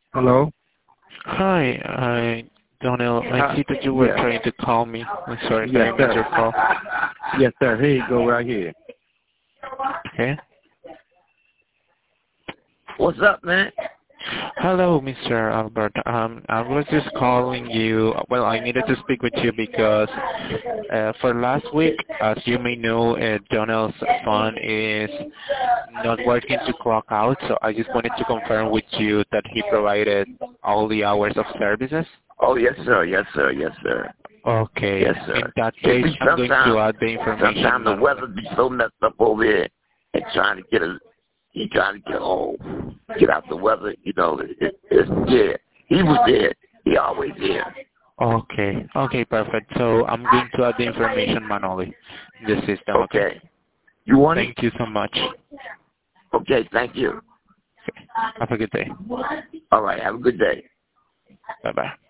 Hello? Hi, Donald. I see that you were Yeah. trying to call me. I'm sorry that Yes, I missed your sir. call. Yes, sir. Here you go right here. Okay. What's up, man? Hello, Mr. Albert. I was just calling you. Well, I needed to speak with you because for last week, as you may know, Donald's phone is not working to clock out. So I just wanted to confirm with you that he provided all the hours of services. Oh, yes, sir. Yes, sir. Yes, sir. Okay. Yes, In sir. that It case, be I'm going to add the information sometimes the manually. weather be so messed up over here and he trying to get home, get out the weather, yeah. He was there. He always there. Okay. Okay, perfect. So I'm going to add the information manually in the system, okay? Okay. You want it? Thank you so much. Okay, thank you. Okay. Have a good day. All right, have a good day. Bye-bye.